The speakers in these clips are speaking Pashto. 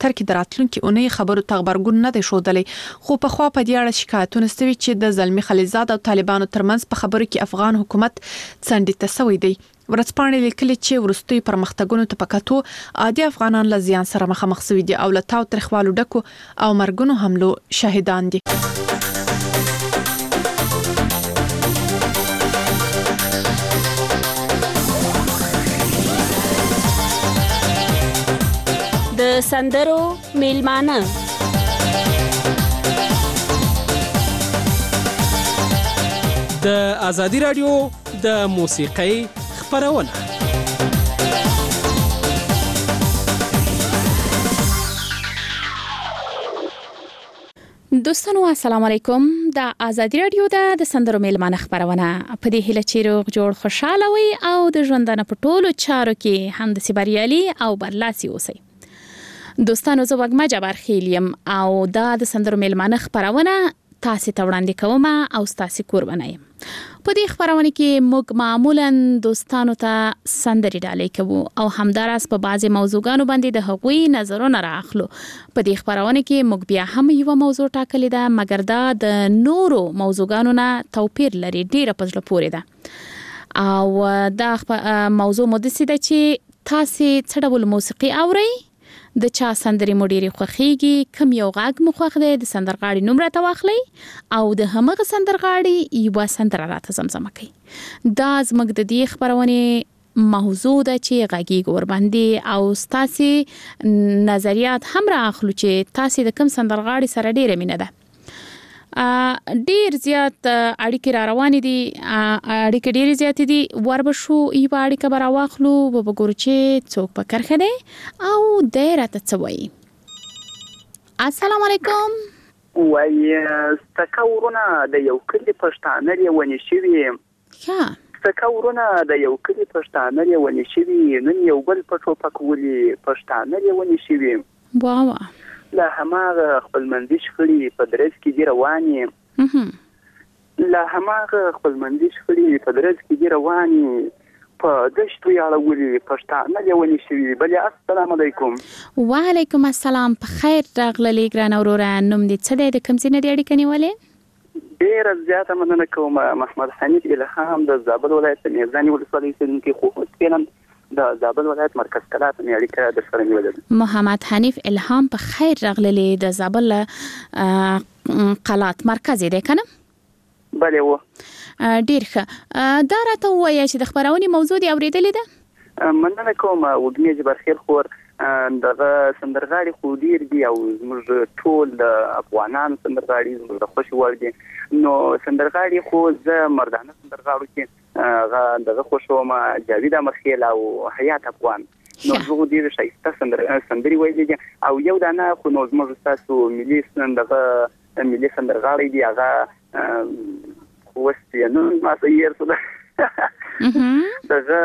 دفتر کې د راتلونکي اونۍ خبرو ته غبرګون نه دی ښودلی، خو په خوا په دې اړه شکایتونه شوي چې د زلمي خلیلزاد او طالبانو ترمنځ په خبرو کې افغان حکومت څنډې ته شوی دی. ورځپاڼې لیکلي چې وروستي پرمختګونو ته پکاتو عادي افغانان له زیان سره مخامخ شوي دي او له تاو ترخوالو ډکو او مرګونو حملو شاهدان دي. د سندرو میلمانه د آزادي رادیو د موسیقۍ خبرونه. دوستانو السلام علیکم. د آزادي رادیو د سندرو میلمانه خبرونه په دې هیله چې روغ جوړ خوشاله وي او د ژوندانه په ټولو چارو کې همداسې بریالي او برلاسي اوسئ. دوستانو زه وږمه جبار خیلیم او دا د سندرو میلمانه خبرونه تاسو ته وړاندې کوم او تاسو قربانه یم. په دې خبرونه کې موږ معمولا دوستانو ته سندري ډالۍ کوو او همداراز په بعضي موضوعګانو باندې د هغوی نظرونه راخلو. په دې خبرونه کې موږ بیا هم یو موضوع ټاکلې ده، مګر دا د نورو موضوعګانو نه توپیر لري، ډیره په زړه پورې ده. او دا موضوع مدسي ده چې تاسو څه ډول موسیقي اورئ، د چا سندري مو ډېرې خوښیږي، کوم یو غږ مو خوښ دی، د سندرغاړي نوم راته واخلئ او د همغه سندرغاړي یوه سندره راته زمزمه کړئ. دا زموږ د دې خبرونې موضوع ده چې غږیږو ورباندې او ستاسې نظریات هم رااخلو چې تاسې د کوم سندرغاړي سره ډېره مینه ده. ډیر زیات اړیکې را روانې دي، اړیکې ډېرې زیاتې دي. وربشو یوه اړیکه به راواخلو، به وګورو چې څوک په کرښه دی او دی راته څه وایي. السلام علیکم. وایي ستکه ورونه د یو کلي پښتانه لیونې شوي. ستکه ورونه د یو کلي پښتانه لیونې شوي، نن یو بل په ټوپک ولي پښتانه لیونې شوي. واه لا هماغه خپلمنځي شخړې په درز کې دي روانې، لا هماغه خپلمنځي شخړې په درز کې دي روانې، په دشتو یاړولي پښتانه لیونې شوي. بلې السلام علیکم. وعلیکم السلام. په خیر راغللی ګرانه وروره. نوم دې څه دی، د کوم ځای نه دې اړیکه نیولې؟ ډېره زیاته مننه کوم. محمد حنیف الهام د زابل ولایت د میرزاني ولسوالۍ اوسېدونکی، خو اوس د زابل ولایت مرکز کلات مې اړیکه د سره نیولې. محمد حنیف الهام په خیر راغللی. د زابل کلات مرکز دی کنه؟ بله و. ډیر ښه. دا راته ووایه چې د خبرونې موضوع دې اورېدلې ده؟ مننه کوم. وږمې جبارخیل خور دغه سندرغاړي خو ډیر دي او زموږ ټول د افغانانو سندرغاړي زموږ د خوښې وړ دي. نو سندرغاړي خو زه مردانه سندرغاړو کې دغه خوښوم، جاوید امرخیل او حیات افغان. نو زه ډیر ښایسته سندري ویلې دي او یو دانه خو نو زموږ ستاسو ملي سندرغاړی دی، هغه اوس یې نن ما څه یې څه دغه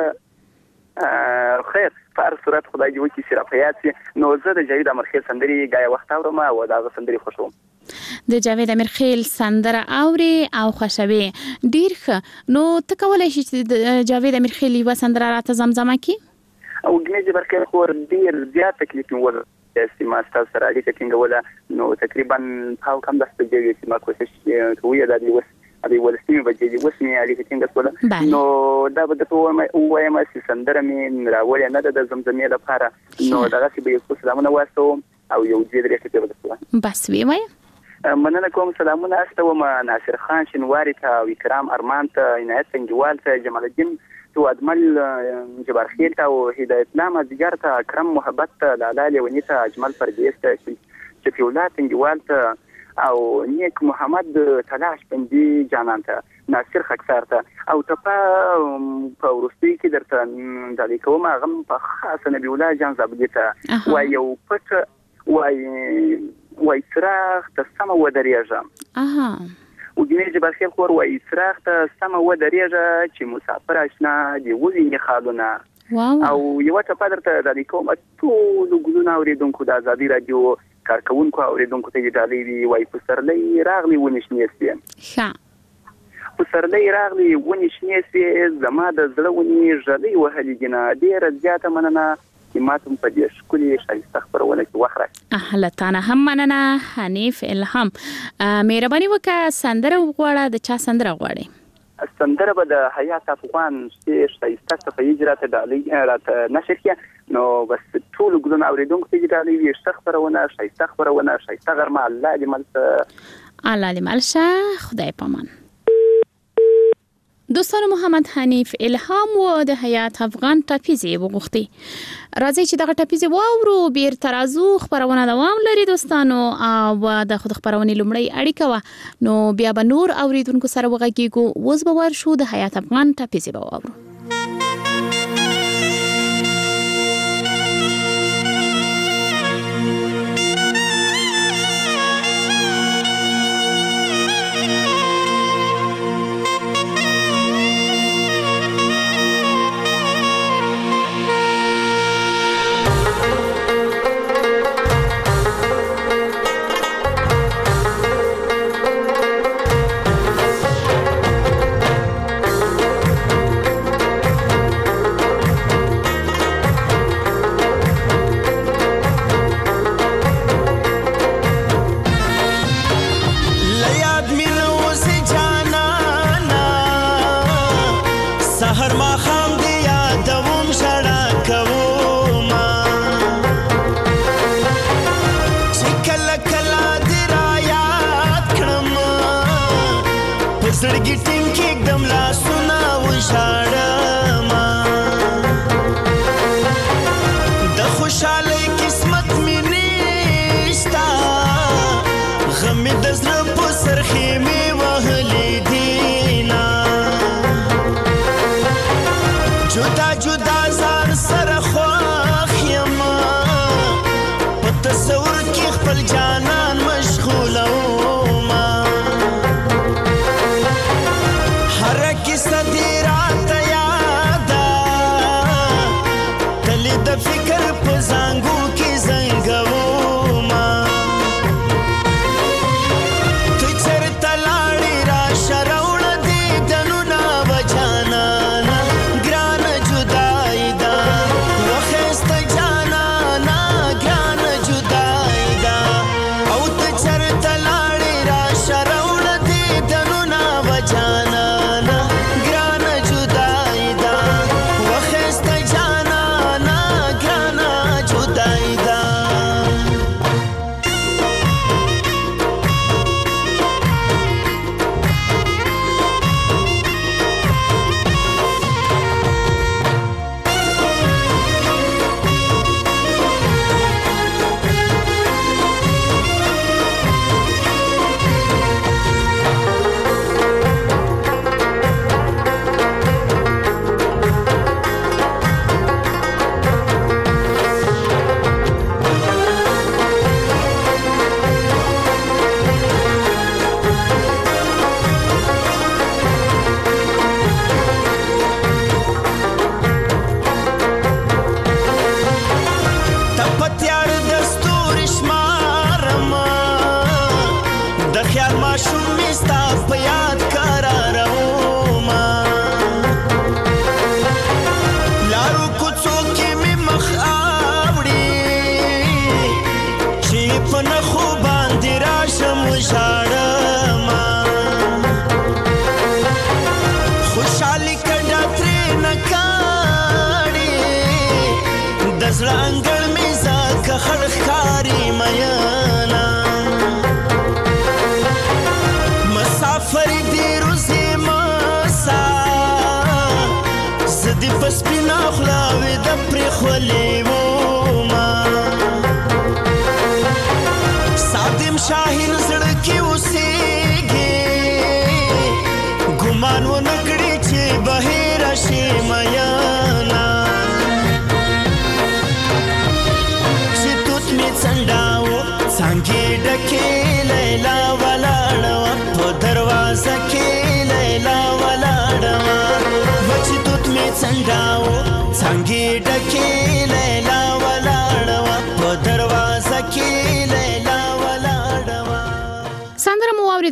خیر په هر صورت خدای دې وکړي چې راپیاد شي. نو زه د جاوید امرخیل سندري ګایه وخت اورم او دغه سندري خوښوم. د جاوید امرخیل سندره اوري او خوښوي. ډیر ښه. نو ته کولی شې چې د جاوید امرخیل یوه سندره راته زمزمه کړي؟ او ګنې جبرخیل خور ډیر زیات تکلیف مې ولر ما ستاسو سره اړیکه ټینګوله. نو تقریبا هاو کم 10 بجې چې ما کوشش کوي دا دی ولسمي بجې دي اوس مې اړیکه ټینګه کوله. نو دا به درته ووایم چې سندره مې راوړې نه ده د زمزمې لپاره. نو دغسې به یو څو سلامونه واستوم او یو دوې درې ټکې به درته وایم. بس ویې وایه. مننه کوم. سلامونه استوم ناصر خان شینواري ته او اکرام ارمان ته، عنایت سنجوال ته، جمال الدین توادمل جبارخیل ته او هدایت الله مازدیګر ته، اکرم محبت ته، لالا لیوني ته، اجمل پردیس ته، شفیع الله سنجوال ته او نیک محمد تلاش بندي جانان ته، ناصر خکسار ته او ته په وروستي کې درته ډالۍ کوم. هغه په خاصه نبي الله جان زابلي ته وایي یو پټ وایي څراغ ته سمه ودرېږه. وګینې جبارخیل خور وایي څراغ ته سمه ودرېږه چې مسافر اشنا دې وویني خالونه. او یوه ټپه درته ډالۍ کوم. ټولو ګلونه اورېدونکو د ازادي راډیو کارکوونکو اورېدونکو ته یې ډالۍ وي. وایي پسرلی راغلی ونې شنې سوې، پسرلی راغلی ونې شنې سوې، زما د زړه ونې ږلۍ وهلې دینه. ډېره زیاته مننه چې ما ته په دې ښکلي ښایسته خپرونه کې وخت راکړي. له تا نه هم مننه حنیف الهام. مهرباني وکړه سندره وغواړه. د چا سندره غواړې؟ سندره به د حیات افغان چې ښایسته صفحې اجراته ډالۍ راته نشر کړي نو بس ټول ګلونه اوریدونکو ته ډالۍ وي ښه خبرونه ښایسته خبرونه ښایسته غرمه الله دې ملشه خدای پامان. دوستانو محمد حنیف الهام و د حیات افغان ټاپیزې وغوښتي. راځي چې دغه ټاپیزې واورو. بیرته راځو. خبرونه دوام لري دوستانو او د خود خبرونې لومړی اړیکه وه نو بیا به نور اوریدونکو سره وغږیږو. اوس به ورشو د حیات افغان ټاپیزې به واورو.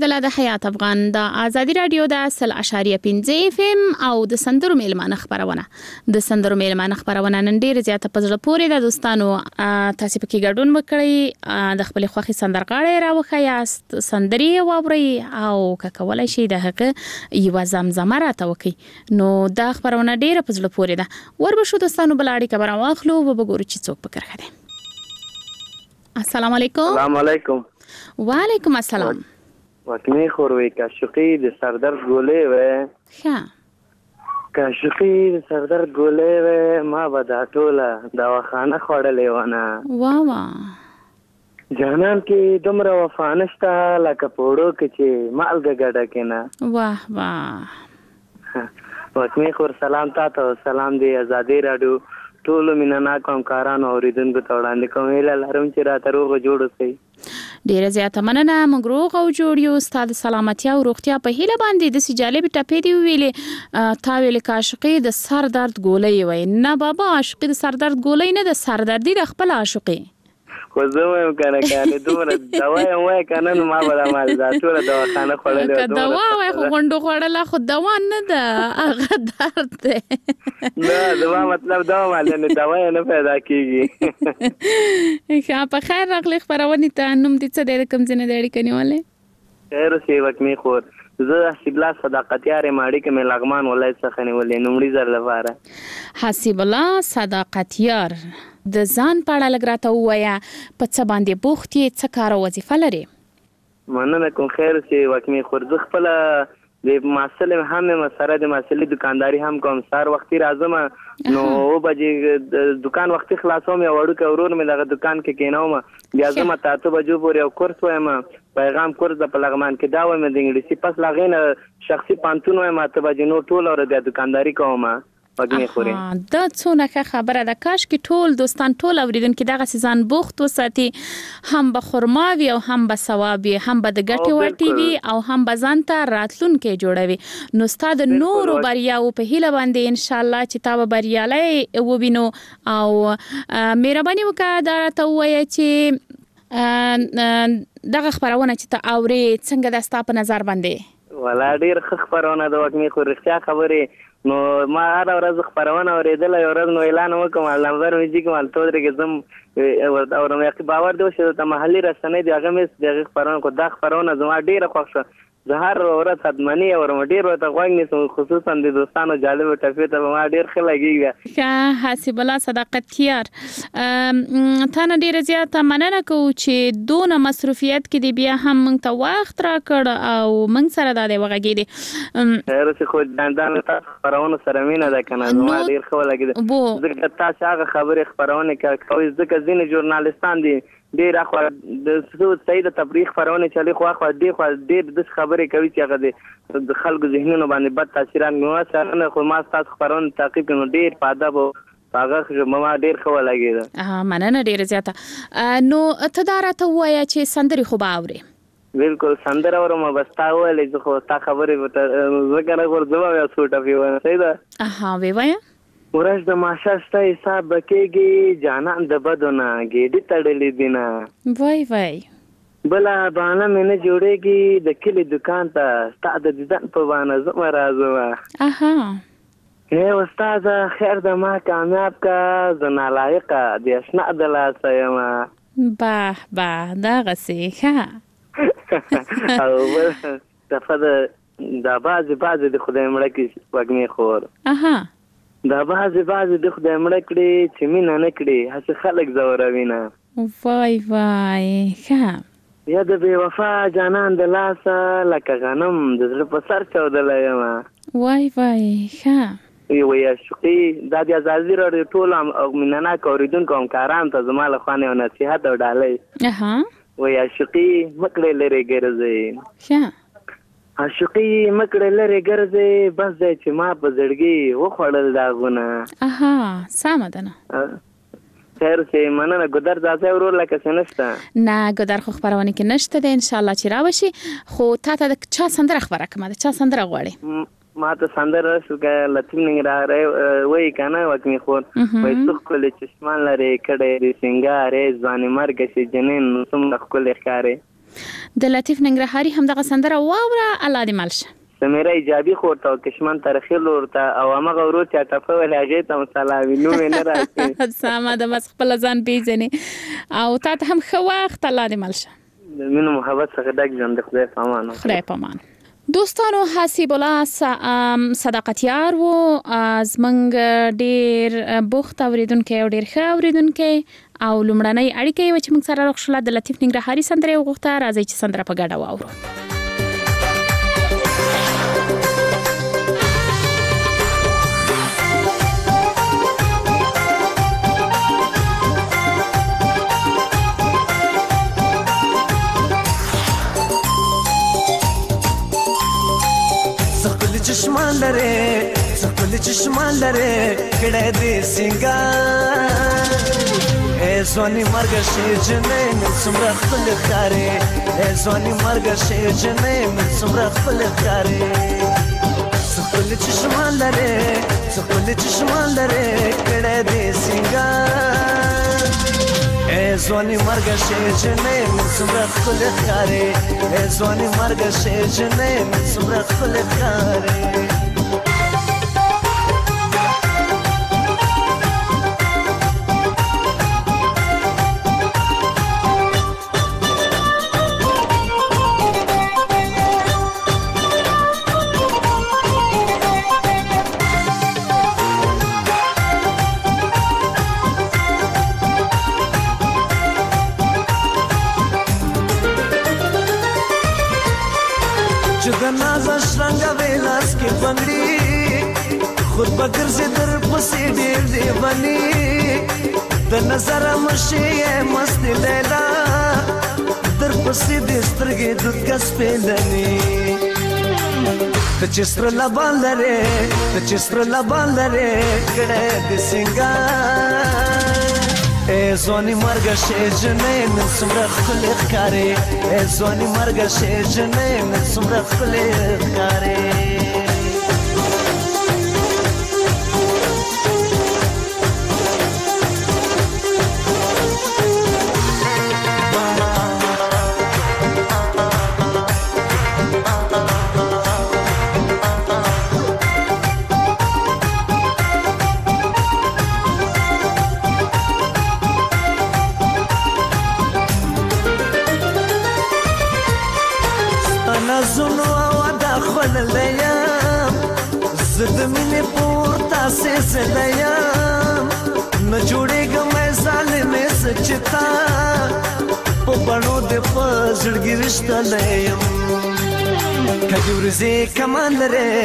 اوریدله د حیات افغان د ازادي رادیو د 100.5 اف ام او د سندرو میلمانه خبرونه د سندرو میلمانه خبرونه نن ډیر زیاته پزړه پورې د دوستانو تاسو پکې ګډون وکړئ د خپل خوخي سندرغاړي راوخیاست سندري واوري او کولای شي د هغه یو زمزمه راته وکي نو دا خبرونه ډیر پزړه پورې ده وربشو دوستانو بلاړي خبر واخلو وبګورو چې څوک پکړه خده السلام علیکم. السلام علیکم. وعلیکم السلام. وکمی خوروی کاشقی د سردرد ګولې و ښه کاشقی د سردرد ګولې و ما به دا ټوله دواخانه خوړلې ونه واه جانان کې دومره وفا نشته لکه پوړو کې چې مالګه ګډه کېنه واه واه وکمی خور سلام تاسو سلام دی ازادي رادیو ټول مینناک همکارانو اوریدونکو ته وړاندې کوم هیله لرم چې راته روغ جوړ اوسئ. ډیره زیاته مننه موږ روغ او جوړ یو ستاسو د سلامتیا او روغتیا په هیله باندې د سجالې ټپې دی ویلې تا ویلې کاشقي د سر درد ګولې وای نه بابا عاشقي د سر درد ګولې نه د سر دردي د خپل عاشقي خو زه وایم کنه دومره دوا یې وای کنه نو ما به ما دا ټول دواخانه خوړلې و دوا وای خو غونډو خوړله خو دوا نه ده هغه درد ده نه دوا مطلب دوا مالنه دوا نه پیدا کیږي. ښه په خیر راغلی خبرونه ته نوم دې څه د کوم ځنه د اړیکې نیولې خیر اوسې وکمی خور زه حسیب الله صداقتیار ماړي کې مې لغمان ولایت څخه نیولې نومړي زر لپاره حسیب الله صداقتیار د ځان پاړه لګراته وایا په څه باندې بوخت یې څه کار او وظیفه لري. مننه کوم خیر چې وکمی خور زه خپل د ماسل هم مسره د ماسلې دکانداري هم کوم سار وختي راځم نو بجې دکان وختي خلاصوم یا وړو کې ورور مې دغه دکان کې کینوم بیا زما تاسو بجو پورې یو کورس وایم پیغام کورس د پلغمان کې دا وایم د انګلیسي پس لاغې شخصي پانتون وایم ته بجې نو ټول اور د دکانداري کوم وګنی خوري دا څونه خبره ده کاش کې ټول دوستان ټول اوریدونکو دغه سيزان بوخت وساتي هم به خرماوي او هم به ثوابي هم به د ګټي ورټي وي او هم به ځانته راتلونکي جوړوي نو ستاد نور بریا او په هیله باندې ان شاء الله چې تا به بریالي ووینو او مهرباني وکړه دا ته وایي چې دغه خبرونه چې ته اوري څنګه د ستا په نظر باندې ولا ډیر خبرونه د وګنی خو رښتیا خبره نو ما هر ورځ خبرونه اوریدل یو ورځ نو اعلان وکم نمبر مې چې کوم تل درې زم ورته مې باور دی چې ته محلي رسنۍ دی هغه مې دغه خبرونه کو دا خبرونه زما ډیره خوښه زه هر ورځ خدمنی او ډیر ورته غوښنی خصوصا د دوستانو جالب ټفې ته ما ډیر ښه لګیږي. ښه حسیب الله صداقتیار ته نه ډیره زیاته مننه کوم چې دونه مصروفیت کې دی بیا هم موږ ته وخت راکړ او موږ سره د وغږیدي خیر څه خو دندان تاسو خبرونه سره مینه ده کنه ما ډیر ښه لګیږي ځکه تاسو هغه خبره خبرونه کوي ځکه ځینې ژورنالیستان دي ډیر اخو د سید تفریح خبرونه چالي خو ډیر د خبرې کوي چې هغه د خلکو ذهنونو باندې بد تاثیرات نو سره خو ما تاسو خبرونه تعقیب کړو ډیر په ادب او هغه ما ډیر ښه لګیږي. مننه ډیر زیاته نو ته دا راته وایې چې سندري خو به اوري بالکل سندره اورم بس تا ولې خو تا خبرې زه کنه ورځم یا سوټه پیوانه صحیح ده وی وایه ورځ د ماشه ستا حساب بکېږي جانان د بدونه ګېډې تړلې دینه وای بله بانه مې نه جوړېږي د کلي دکان ته ستا د دیدن په بانه زما راځمه استاده خیر د ما کامیاب کا زه نالایقه د اشنا د لاسه یمه به دغسې ښه او بل دفعه دا بعضې د خدای مړه کې وږمې خور دا بعضې د خدای مړه کړي چې مینه نه کړي هسې خلک ځوروي نه وای ښه یا د بې وفا جانان د لاسه لکه غنم د زړه په سر چاودلی یمه وای ښه وی عاشقي دا د ازادي راډیو ټول مینناک اوریدونکو همکارانو ته زما له خوا یو نصیحت او ډالۍ وی عاشقي مکړې لرې ګرځئ ښه عاشقي مکړه لري ګرځي بس دې چې ما په زړګي وخوړل داغونه سمه ده نه خیر چې مننه ګدر ځای ورور لکه څنګه نه ګدر خو خبرونه کې نشته ده ان شاء الله چې راوشي خو تا د چا سندره خبره کومه ده چا سندره غواړي ما ته سندره شوګه لطیم ننګ را وای کنه وکمی خور وای څو کله چشمان لري کډه دې سنگاره ځواني مرګ شي جنین څومره کله ښکارې د لطیف ننګرهاري هم دغه سندره واوره الله دې مل شه. سمیره ایجابي خور ته کشمن ترخیل ورته او هغه ورو چې ټپه ولې هغې ته مسلامي نوم یې نه راځي. سمه ده، بس خپل ځان پیژنې او تا ته هم ښه وخت، الله دې مل شه. د مینو محبت څخه ډک ژوند د خدای په امان. خدای په امان. دوستانو، حسیب الله صداقتیار و، زمونږ ډیر بوخت اوریدونکي او ډیر ښه اوریدونکي او لومړنۍ اړیکه یې چې موږ سره راغښله د لطیف ننګرهاري سندره وغوښته. راځي چې سندره په ګډه واورو. چشمان لره سخل چشمان لره کړه دې سنگار ای زونی مرګ شي جنې من سمره خپل خارې ای زونی مرګ شي جنې من سمره خپل خارې سخل چشمان لره سخل چشمان لره کړه دې سنگار ای زونی مرګ شي جنې من سمره خپل خارې ای زونی مرګ شي جنې من سمره خپل خارې خود بگرزی در پسی دیر دیوانی در نظر مشی مست لیلا در پسی دیسترگی دود کس پیلنی تچستر لبان لره تچستر لبان لره کڑه دی سنگار ای زونی مرگ شی جنه من سمره خلی خکاری ای زونی مرگ شی جنه من سمره خلی خکاری زدمینه پورتا سے زلیم نہ جوڑے گا میں ظالم سچتا پو بڑو دے پزړګي رشتہ لیم کګورزي کمان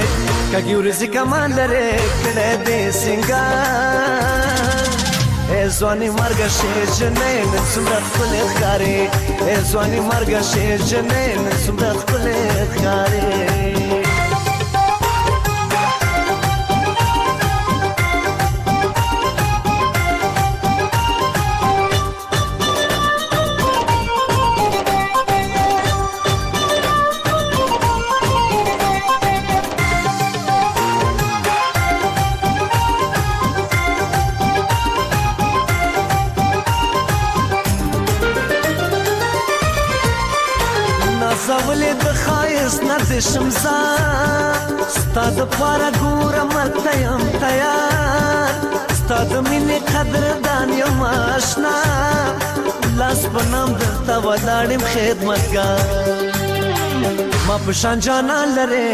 لره کړه دې سنگار ای زونی مرګ شي جنې من سمره خپل خارې ای زونی مرګ شي جنې من سمره خپل خارې زولې د خایس نه د شمزا ستاد پارا ګور مرته یم تیار ستاد مینې قدردان یم آشنا لاس په نام درته ولاړم خدمتګار ما پشان جانان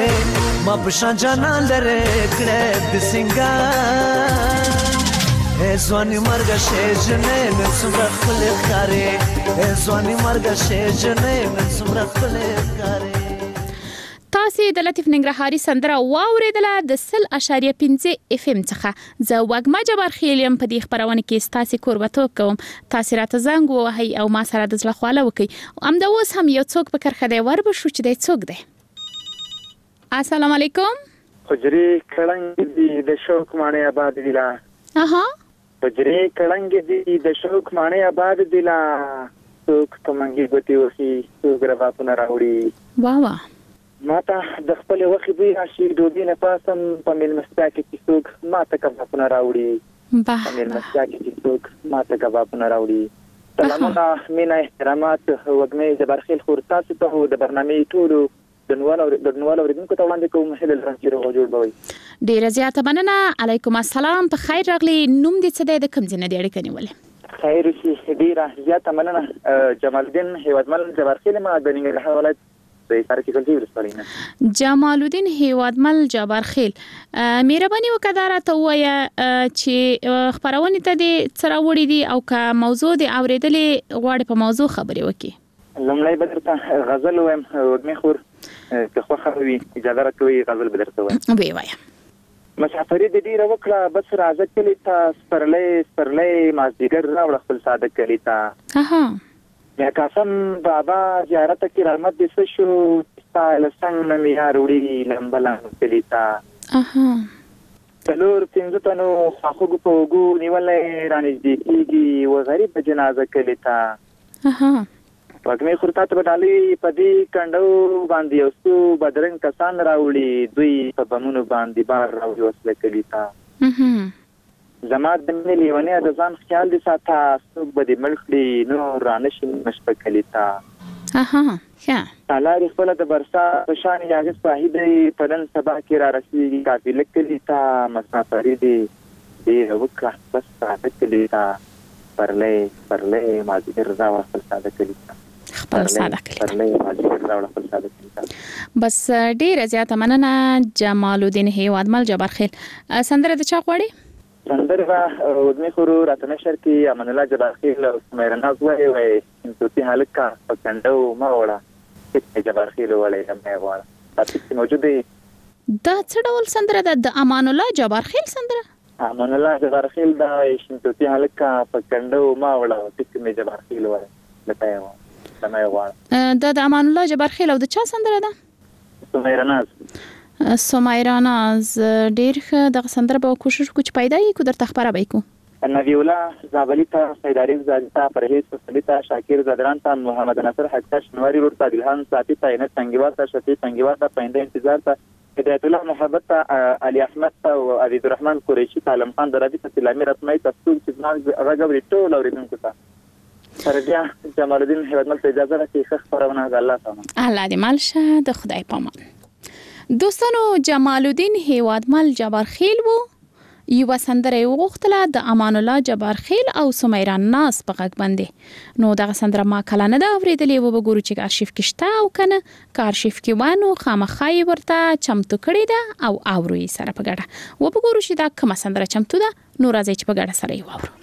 لره کړه د سنگار ای زونی مرګ شي جنې من سمره خپل خارې ای زونی مرګ شي جنې من سمره خپل خارې. تاسو د لطیف ننګرهاري سندره واوریدله د 0.5 FM څخه. زه وګما جبار خیلیم په دې خبرونه کې تاسو کوربتوب کوم. تاسو راته زنګ وهي او ما سره د ځله خواله وکي. امدا اوس هم یو څوک په کرخه دی ور بشو چې دی څوک دی. السلام علیکم. حجری کړنګ دی د شوق معنی آباد ویلا. حجری کړنګ دی د شوق معنی آباد دیلا څوک کومنګي ګوتی وخی څوک روا پونه راوړي. واه ماته د خپل وخت به راشي دوی نه پاسم په ملمستا کې څوک ماته کبابونه راوړي. په ملمستا کې څوک ماته کبابونه راوړي. سلامونه مینا احترامات وګمې جبارخیل خور تاسو ته د برنامې ټولو د نوالو اوریدونکو ته وړاندې کوم هله لرم چې روغ جوړ بوي. ډیره زیاته مننه. علیکم السلام. په خیر راغلی. نوم دې څه دی؟ د کوم ځای نه دی اړیکه نیولې؟ خیر شي. ډیره زیاته مننه. جمال الدین هیوادمل جبارخیل ما د ننګرهار ولایت د سارکی کلتي ولسوالۍ. جمال الدین هیوادمل جبارخیل، مهرباني وکړه راته ووایه چې خبرونه ته دې څه راوړي دي او که موضوع دې اورېدلې غواړي په موضوع خبرې وکړي. لومړی به درته غزل وایم وګمې خور که خوښه وي اجازه راکوي غزل به درته وایم. وی وایه. مسافري د ډیره وکړه بس راځه کلی ته سپرلی مازدیګر راوړه خپل ساده کلی ته. یا قاسم بابا زیارت کې رحمت دې څه شو ستایل څنګه مې یار وړي لمبلا کلی ته. څلور پنځه تنو خواخوږو په وګو نیولې رانږدې کېږي و غریب جنازه کلی ته. وګمې خور ته بدالي په دې کندو باندې یو څو بدرنګ کسان راوړي دوی په بمونو باندې بار راوړي وسله کلی ته. زما د مینې لیونی د ځان خیال دې ساته څوک به دې مړ کړي نور رانشي مشپه کلی ته. تالارې خپله د برسا په شان یاغس واحدې په نن سبا کې را رسېږي قافله کلي ته مسافري دې ډېره وکړه بس ساده کلي ته سپرلی مازدیګر راوړه خپل ساده کلي ته. خپل ساده کلي سپرلی مازدیګر راوړه خپل ساده کلي ته. بس ډېره زیاته مننه جمال الدین هیوادمل جبارخیل. سندره د چا غواړي؟ سندره وګمې خور راته نشر کې امان الله جبارخیل او سمیرا ناز وایي انتوتی هلکه په کنډو ما وړه چې جبارخیل وړي مې غواړه تاسو موجود دی. دا څه ډول سندره ده؟ د امان الله جبارخیل سندره؟ امان الله جبارخیل دا انتوتی هلکه په کنډو ما وړه چې مې جبارخیل وړي لته مې غواړه. دا د امان الله جبارخیل او د چا سندره ده؟ سمیرا ناز. سمیرا ناز ډیر ښه. دغه سندره به کوشش وکړو چې پیدا یې کو درته خبره به کو. نبی الله زابلی ته سیداری زاده پرهیز سلیتا شاکر زدران ته محمد نصر حقاش نواری ورته عادلхан صافی ته نه څنګهوا ته شفیع څنګهوا ته پاینده انتظار ته هدایت الله محبت ته علي احمد ته او عبد الرحمن قریشی ته علم خان درابی ته اسلامي رسمي تفصیل چې راغوري ټول اوریدونکو ته سرجا جمال الدین هیوادمل ته اجازه راکړئ ښه خبرونه ده. الله تعالی الله دې مالشه د خدای پامان. دوستانو جمال الدین هیوادمل جبارخیل وو. یو سندره وغوښتله د امان الله جبارخیل او سمیرا ناز په غږ باندې. نو دغه سندره ما کله نه ده اورېدلې. وبګورو چې ارشیف کې شته او کنه که ارشیف کې وانه خامخا یې ورته چمتو کړې ده او اورو یې سره په ګډه. وبګورو چې دا کومه سندره چمتو ده. نو راځي چې په ګډه سره یې واورو.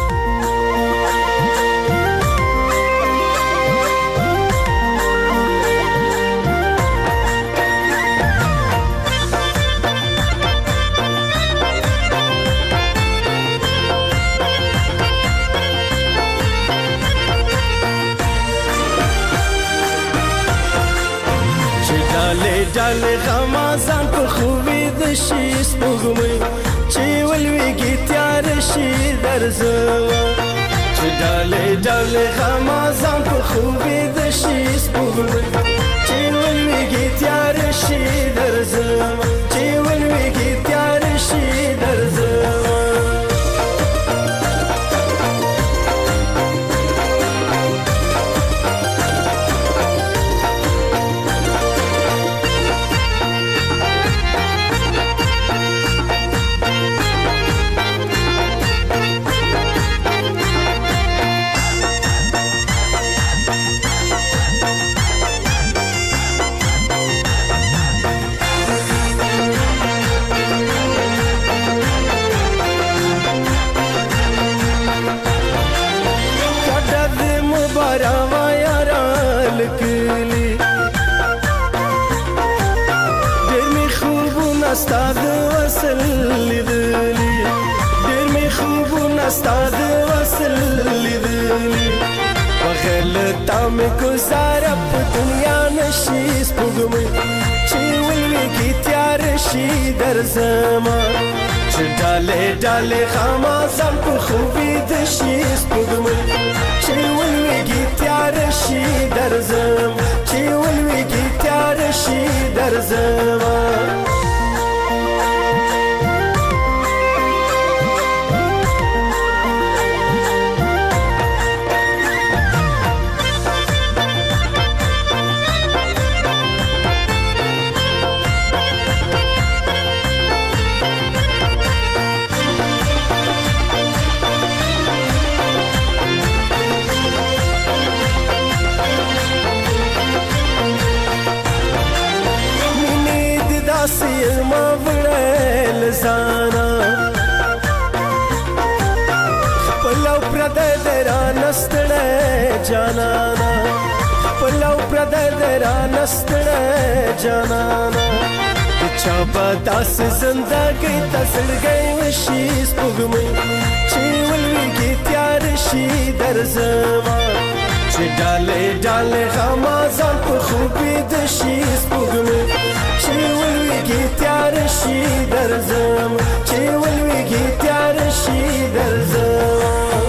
ډالې غمازان په خوبې د شي سپوږمۍ چې ولویږي تیار شي درځم چې ډالې غمازان په خوبې د شي سپوږمۍ چې ولویږي تیار شي درځم چې ولویږي تیار شي درځم. استاد وصل لیدلی ډېر می خوبونه استاد وصل لیدلی وغلطه مې ګزاره په دنیا نشي سپوږمۍ چې ولویږي تیار شي درځم چې ډالې غمازان په خوبې د شي سپوږمۍ چې ولویږي تیار شي درځم چې ولویږي تیار شي درځم. ما وړل زانا پلو پردې درا نستړې جانانا پلو پردې درا نستړې جانانا چا بداس زندګي تسړګي وشي سپوږمۍ چې ولويږي تیار شي درځما چې ډاله ډاله غمازان په خوبي د شي سپوږمۍ چې ولويږي تیار شي درځما چې ولويږي تیار شي درځما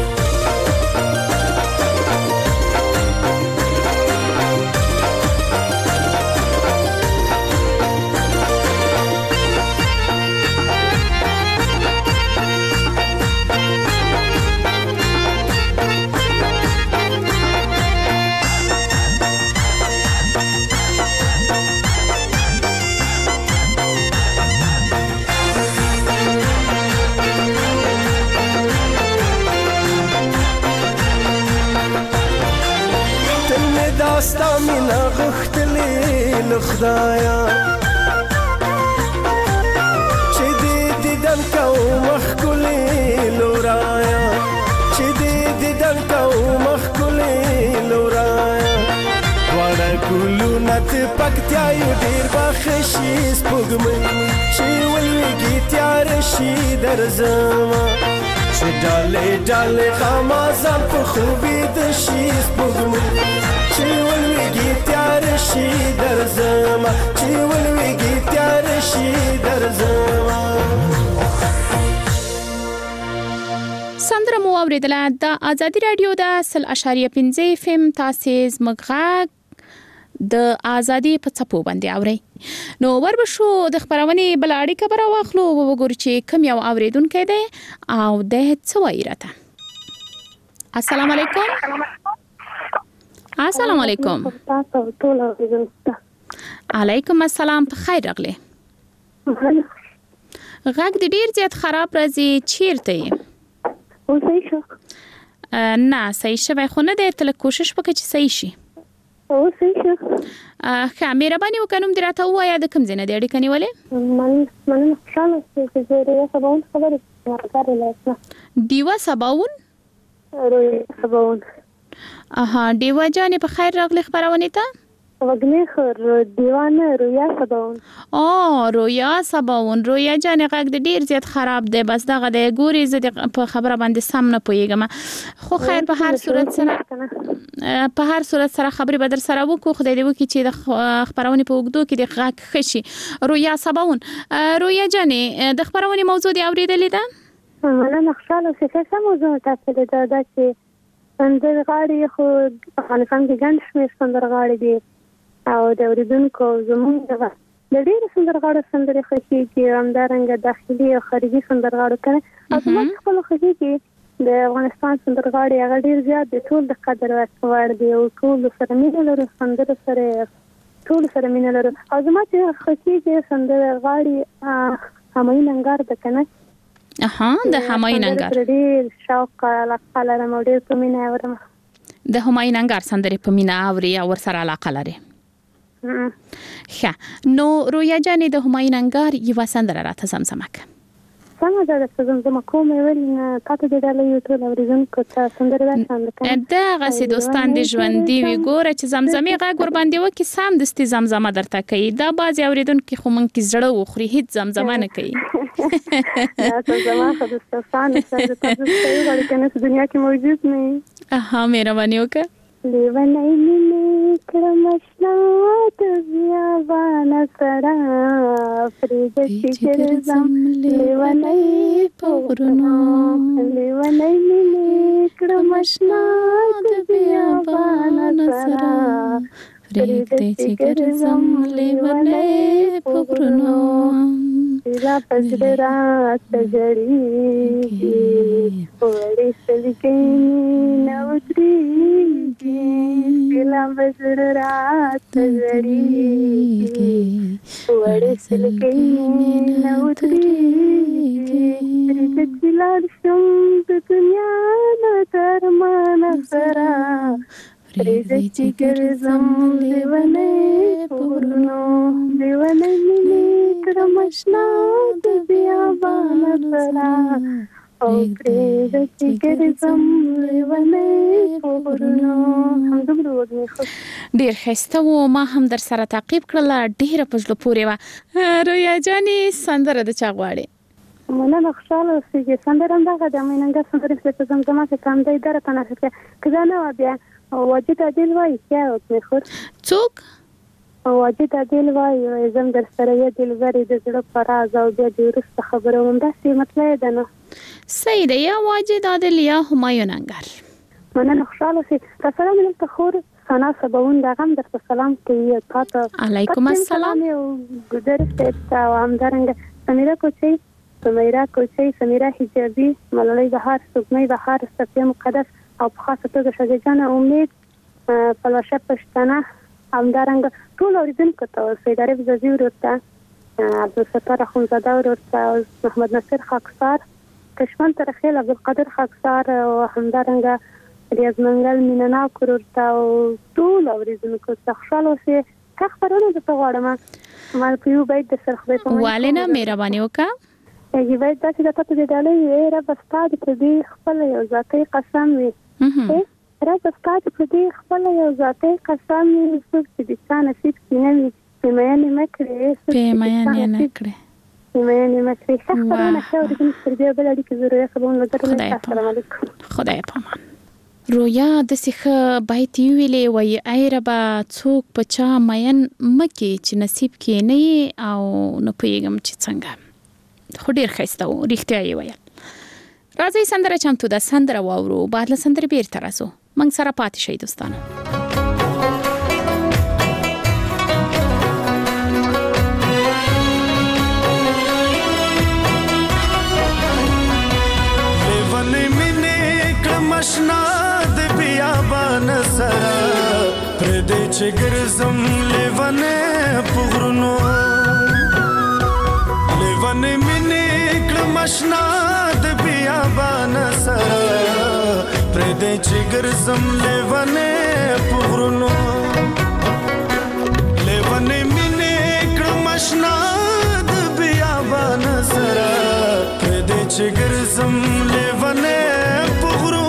داستا مینا غختلی لخدایا چې دې دیدن کو مخکلی لورایا چې دې دیدن کو مخکلی لورایا واړه ګلو نت پکتیا یو ډیر بخشي سپوږمۍ چې ولويږي تیار شي درځما چې ډاله ډاله غمازان په خوبي د شي سپوږمۍ چې ولويږي تیار شي درځما چې ولويږي تیار شي درځما سندره مو اوریدله د آزادي رادیو د 100.5 FM تاسو زمغه د ازادي په څپو باندې اوري نو وربشو د خبرونه بلاړی خبره واخلو وګورئ چې کوم یو اوریدونکو دی او د څه وایي راته السلام علیکم السلام علیکم علیکم السلام په خیر راغلی غږ د ډیر زیات خراب راځي چیرته یې نه صحیح شوی خو نه دی تل کوشش وکړه چې صحیح شي صحیح شو ښه مهرباني وکړم دراته وایا د کوم ځای نه دی اړیکه نیولې من خوشاله چې زه ریوا سباون خبرې کوم دیوا سباون دیوا جانې په خیر راغلی خبرونه ته وګنې خر دیوانه رویا سباون رویا سباون رویا جانې غږ د ډیر زیات خراب دی بس دغه د ګوري زه په خبره باندې سم نه پوهیږم خو خیر په هر صورت سره خبرې بدر سره وکړو خدای دې وکړي چې د خبرونه په وګدو کې د غږ خشي رویا سباون رویا جانې د خبرونه موضوع دی اوریدلې ده انا خوشاله څه موضوع تاسو ته دا چې سندرغاړي خو افغانستان کې ګڼ شمېر سندرغاړي دي او د اوریدونکو زموږ د ډېر سندرغاړو سندرې خوښېږي همدارنګه داخلي او خارجي سندرغاړو کنه او زموږ خپل خوښېږي د افغانستان سندرغاړي هغه ډېر زیات دي ټول د قدر وړ دي او ټول سره مینه لرو سندرو سره ټول سره مینه لرو او زما چې خوښېږي سندرغاړي همایون انګار ده کنه د همایون انګار ډېر شوق علاقه لرم او ډېر په مینه اورم د همایون انګار سندرې په مینه اوري او ورسره علاقه لري ښه نو رویا جانې د همایون انګار یوه سندره راته زمزمه کړه سمه ده چې زمزمه کوم ویل نه تاسو د ډالۍ یو ټول اوریدونکو ته سندره راځم دغسې دوستان د ژوندي وي ګوره چې زمزمې غږ ورباندې وکړي سم دستي زمزمه درته کوي دا بعضې اوریدونکي خو موږ کې زړه وخوري هیڅ زمزمه نه کوي زمزمه خو د ستاسو سره تاسو غواړئ کنه په دنیا کې موجود نه مهرباني وکړه لیونی مینې کړم اشنا د بیابانه سره پرېږده چې ګرځم لیونی په غرونو لیونی مینې کړم اشنا د بیابانه سره پرېږده چې ګرځم لیونی په غرونو لا پزړه راته جړېږي وړې سترګې نه ودرېږي لا پزړه راته جړېږي وړې سترګې نه ودرېږي پرېږده چې لاړ شم د دنیا نه تر مانه سره پرېږده چې ګرځم لیونی په غرونو لیونی مینې کړم آشنا د بیابان سره او پرې د ګرځم لیونی په غرونو. همدومره وږمې خوش. ډیر ښایسته و. ما هم در سره تعقیب کړله. ډیره په زړه پورې وه. رویا جانې سندره د چا غواړې؟ مننه، خوشحاله اوسېږي. سندره همدغه ده، میننګه سندرې چې زمزمه کې کاندی دره په نښه کې که دا نه وه بیا واجد عادل وایي کیا وږمې خور. څوک؟ واجد عادل وایي زم در سره یې دلبرې د زړه په راز او بیا د وروسته خبره همداسې مطلع ده نه. صحیح ده. یا واجد عادل یا همایون انګر. مننه، خوشحاله اوسې. راسره مې دلته خور ثنا صباون د هغه هم درته سلام کوي. تا ته علیکم السلام. ګودر صاحب ته او همدارنګه سمیرا کوچۍ، سمیرا کوچۍ، سمیرا حجابي، ملالۍ بهار، سپوږمۍ بهار، صفیه مقدس او په خاصه توګه شاګردجانه امید، پلوشه پښتنه، همدارنګه ټول اورېدونکو ته، سید عارف زازي ورور ته، عبدالستار اخندزاده ورور ته، محمد نصیر خاکسار، کشمن ترخیل، عبدالقادر خاکسار او همدارنګه ریاض منګل مینناک ورور ته او ټول اورېدونکو ته خوشحاله اوسئ. که خبرونه درته غواړم ما په یو بیت در سره خدای په امان والینه مهرباني وکړه. یی باید داسې د تاسو د ډالۍ ای رب ستاسو په دې خپل یو ذاتي قسم وي. رب ستاسو په دې خپل یو ذاتي قسم وي چې د ځان نصیب کینې وي پیمایانې مکړې پیمایانې نکړې پیمایانې مکړې. خبرونه خو د دې بل اړیکې ضروري خبرونه لري. السلام علیکم. خدای پامان. رویا د سیخه باید ویلې وای ای رب څوک په چا مین مکه چې نصیب کې نه او نه پېږم چې څنګه. خو ډیر ښایسته و. رښتیا یې ویل. راځئ سندره چمتو ده. سندره واورو. بعد له سندرې بیرته راځو. موږ سره پاتې شئ دوستانو. لیونې مینې کړم آشنا د بیابان سره پرېږدی چې ګرځم لیونې په غرونو. لیونې مینې کړم آشنا د بیابان سره پرېږدی چې ګرځم لیونې په غرونو. لیونې مینې کړم آشنا د بیابان سره پرېږدی چې ګرځم لیونې په غرونو.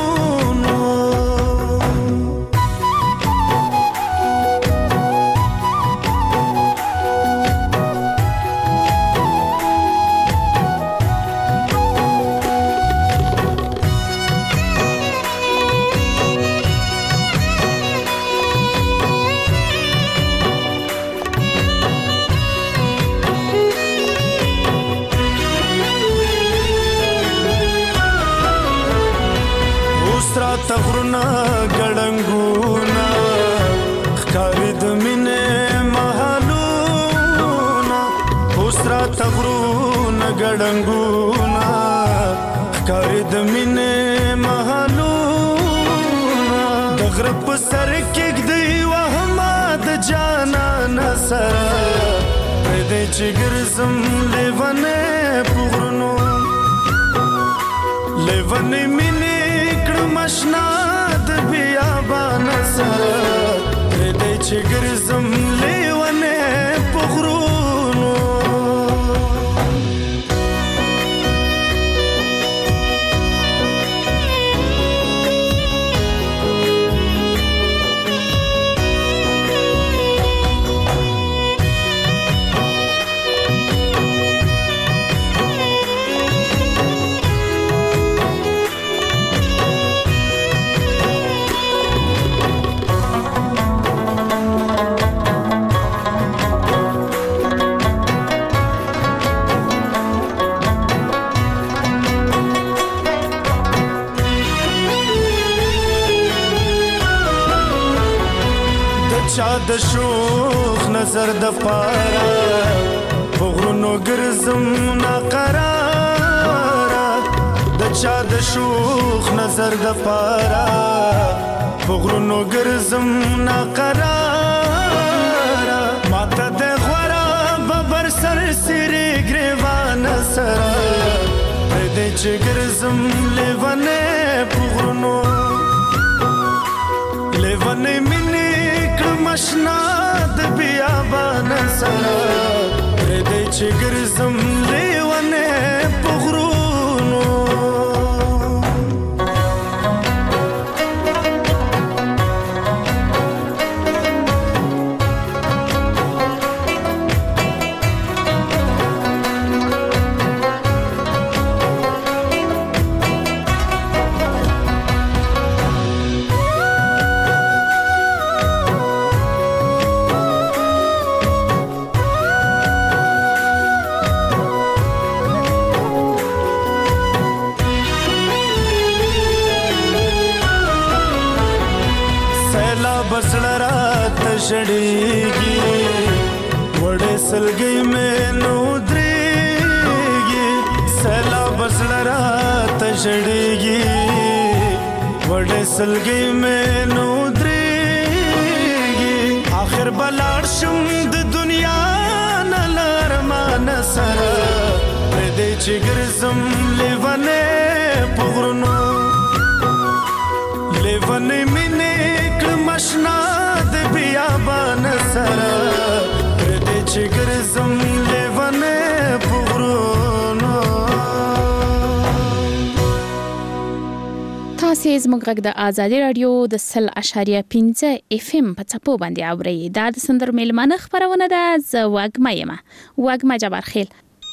تغرنا ګړنګونا ښکاري د مینې محلونا. اوسرا تغرنا ګړنګونا ښکاري د مینې محلونا. د غره په سر کېږدی وهمه د جانان سره پرېږدی چې ګرځم لیونې په غرونو. لیونې مینې آشنا د بیابان سره پرېږدی چې ګرځم لیونې په غرونو. چا د شوخ نظر د پاره په غرونو ګرځم ناقراره. د چا د شوخ نظر د پاره په غرونو ګرځم ناقراره. ماته د غوره ببر سر سری ګریوان سره پرېږدی چې ګرځم لیونې په غرونو. لیونې مینې کړم آشنا د بیابان سره پرېږدی چې ګرځم لیونه په غرونو شړېږي وړې سلګۍ مې نو درېږي سیلاب زړه راته شړېږي وړې سلګۍ مې نو درېږي آخر به لاړ شم د دنیا نه له ارمانه سره پرېږدی چې ګرځم لیونی په غرونو لیونی مینې کړم اشنا بیابان سره پرېږدی چې ګرځم لیونی په غرونو. تاسې زموږ غږ د ازادي راډیو د 100.5 FM په څپو باندې اورئ. دا د سندرو میلمانه خپرونه ده. زه وږمه یم. وږمه جبارخیل.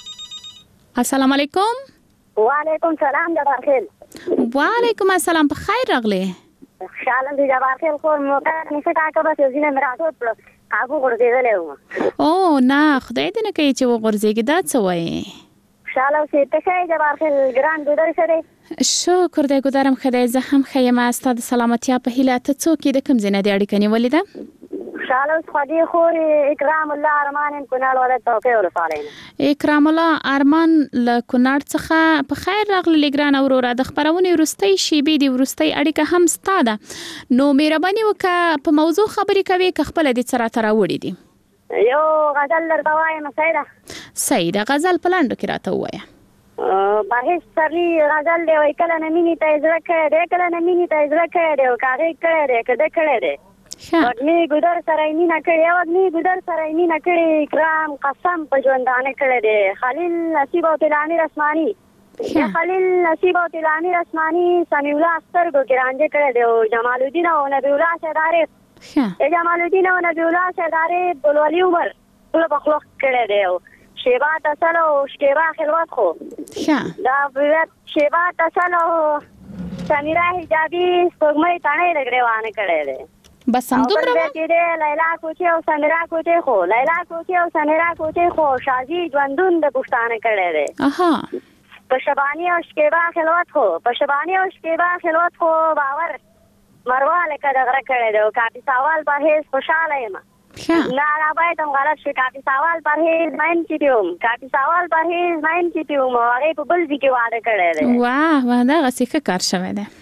السلام علیکم. وعلیکم سلام جبارخیل. وعلیکم السلام. په خیر راغلی. شالم دی جبارخیل خور موقع نشه کاکا بس زینه مراتوت پلو کابو غرزیدلې و. او نه خدای دې نه کوي چې وغورځېږي. دا څه وایي؟ شالم سي ته ښه جبارخیل ګران ګودر شه. شکر دی ګودرم خدای. زه هم ښه یم. ستا د سلامتیا په هیله. ته څوک یې؟ د کوم ځای نه دې اړیکه نیولې ده؟ شالم خدای خور اکرام الله ارمان کونړ ولایت توقع ولسوالۍ. اکرام الله ارمان له کونړ څخه. په خیر راغلی ګران وروره. د خپرونې وروستۍ شیبې د وروستۍ اړیکه هم ستا ده. نو مهرباني وکړه په موضوع خبرې کوې که خپله دې څه راته راوړي دي؟ یو غزل درته وایم سیده. سیده غزل په لنډو کې راته ووایه. پرهیز سرلی غزل دی وایي کله نه مینې ته یې زړه کړی دی کله نه مینې ته یې زړه کړی دی او که هغې کړی دی که ده کړی دی وږمې ګودر سره یې مینه کړې وږمې ګودر سره یې مینه کړې اکرام قسم په ژوندانه کړی دی خلیل نصیب او تلامیر اسماني خلیل نصیب او تلامیر اسماني سمیع الله سترګو کې رانجه کړی دی او جمال الدین او نبی الله سید عارف جمال الدین او نبی الله سید عارف ګلولي عمر ټول په خلق کړی دی او شیبا تصل او شکیبا خلوت خو دا شیبا تصل او سمیرا حجابي سپوږمۍ تڼۍ لګریوانه کړی دی. بس هم دومره لیلا کوچه او سمیرا کوچه خو لیلا کوچه او سمیرا کوچه خو شازي ژوندون د پښتانه کړی دی. په شبانی او شکیبا خلوت خو په شبانی او شکیبا خلوت خو باور مرواله کده غره کړی دی او کاپی سوال په هیڅ خوشاله یم. نه را باید هم غلط شي. کاپی سوال پر هیڅ ماین کیتیوم کاپی سوال پر هیڅ ماین کیتیوم هغه په بل ځای کې واده کړی دی. واه واه دا څه کار شوی دی.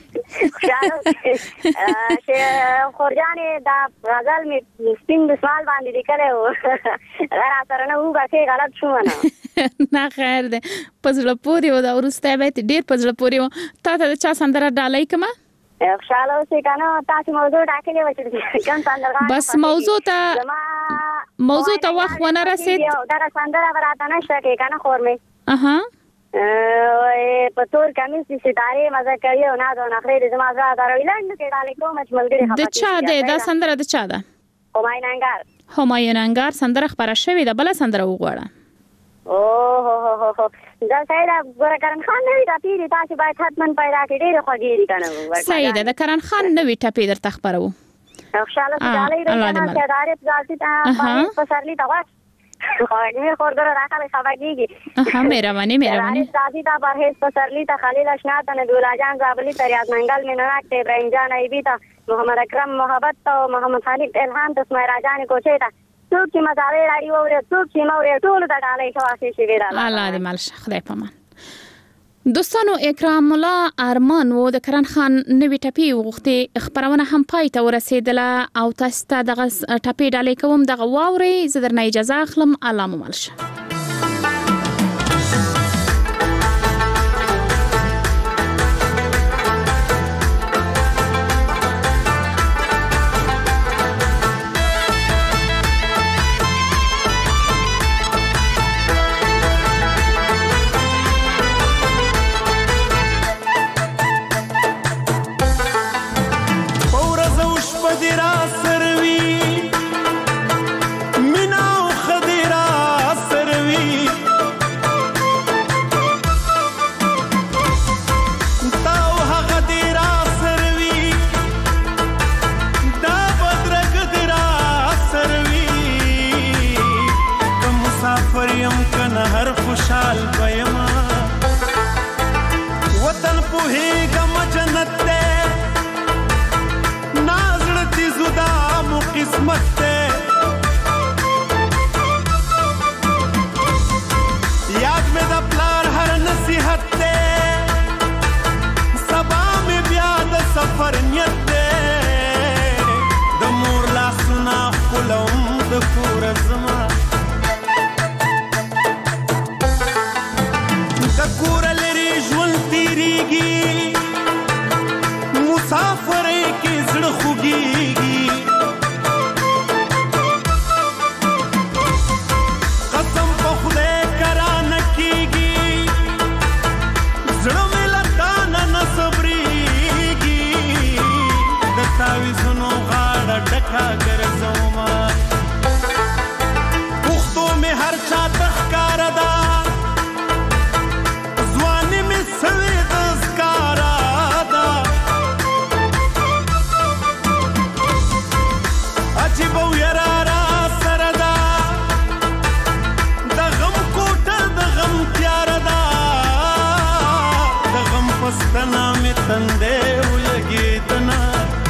خورجانې دا غزل مې سپین دسمال باندې لیکلی و را سره نه وبخې غلط شوم نه. نه خیر دی. په زړه پورې و. دا وروستی بیت ډېر په زړه پورې و. تا ته د چا سندره ډالۍ کړمه؟ خوشحاله اوسئ که نه. تاسې موضوع ټاکلې وه چې کوم سندرغاړی بس موضوع ته وخت ونه رسېد. دغه سندره به راته نه شته کې که نه خور مې په تور کمیس د ستارې مزه کوي او ناز او نخرې د زما زړه دروي لنډو کې ډالۍ کوم چې ملګري خبر د چا دی دا سندره؟ د چا ده؟ همایون انګار. همایون انګار سندره خپره شوې ده. بله سندره وغواړه. اوه دا سیده ګوره کرن خان نوي ټپې دي تاسې باید حتما پیدا کړي. ډېرې خوږې دي که نه. سیده د کرن خان نوي ټپې درته خپروو. خوشحاله سي ډالۍ دی که نه سید عارف ځالتي ته پسرلي ته غوږ خوږې خورګره راکړې خبر کېږي. مهرباني سازي ته پرهیز پسرلي ته خلیل اشنا ته نبیالله جان زابلي ته ریاض منګل مینهناک ته ابراهیم جان ایبي ته محمد اکرم محبت ته محمد خالد الهام ته اسماعیل راجانې کوچۍ ته څوک چې مزاوی راډیو اوري څوک چې موري ټول د ډالۍ خواصې شوي ده. الله دې مالشه خدای پامان. دوستانو اکرام الله ارمان و د کرن خان نوې ټپې وغوښتې. خپرونه هم پای ته ورسېدله او تاسو ته دغه ټپې ډالۍ کوم. دغه واورئ. زه درنه اجازه اخلم. الله مو مالشه. عصمت ته یاد مې د پلار هر نصیحت ته سبا مې بیا د سفر نیت ته د مور لاسونه ښکلوم د کوره زما د کوره لرې ژوند تېرېږي مسافرۍ کې زړه خوږېږي قسم په خدای کرانه کېږي زړه مې له تا نه صبرېږي د تاویزونو غاړه ډکه ګرځومه پښتو مې هر چا ته ښکاره ده ځواني مې سوې د ښکاره ده عجیبه ویره را سره ده د غم کوټه د غم تیاره ده د غم په ستنه مې تندی ولګېدنه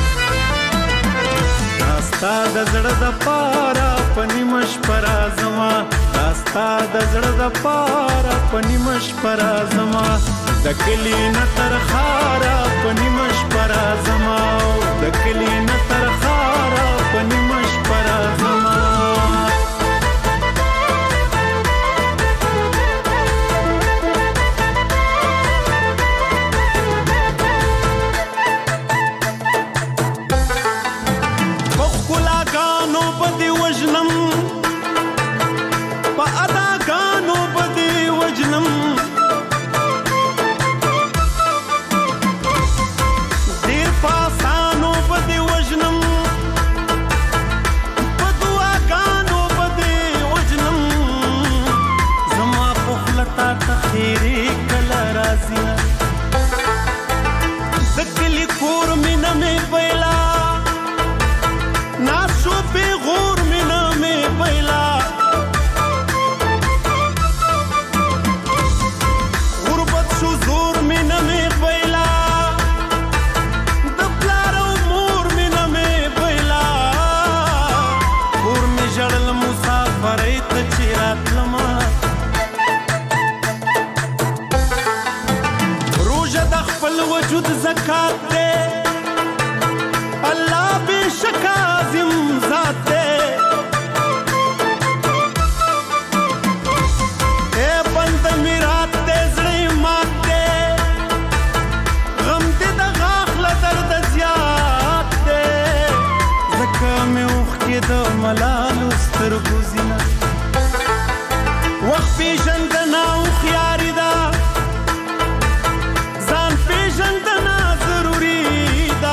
دا ستا د زړه دپاره په نیمه شپه راځمه دا ستا د زړه دپاره په نیمه شپه راځمه د کلي نه تر ښاره په نیمه شپه راځمه د کلي نه تر ښاره په نیمه شپه راځمه په ښکلاګانو به دې وژنم په اداګانو به دې وژنم ډېر په اسانو به دې وژنم په دعاګانو به دې وژنم زما په خوله تا ته خیرې کله راځي نه د کلي کور مینه مې پیلا ناز شو پیغور مینه مې پیلا غربت شو زور مینه مې پیلا د پلار او مور مینه مې پیلا کور مې ژړل مسافرۍ ته چې راتلمه روژه د خپل وجود زکات دی الله بېشک عظیم ذات دی ای بنده مې رات دی زړه یې مات دی غم دې د غاښ له درده زیات دی ځکه مې اوښکې د ملالو سترګو ځینه وخت پېژندنه هوښیاري ده ځان پېژندنه ضروري ده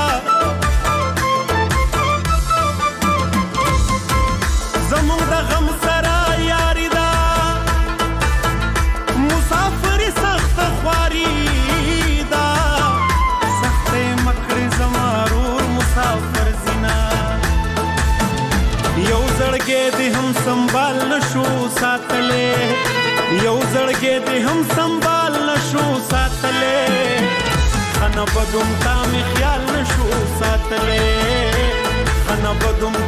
زموږ د غم سره یاري ده مسافري سخته خواري ده سختۍ مه کړې زما رور مسافر زینه یو زړګی دې هم سنبال نشو ساتلی یو زړګی دې هم سنبال نشو ساتلی ښه نه بدوم تا مې خیال نشو ساتلی ښه نه بدوم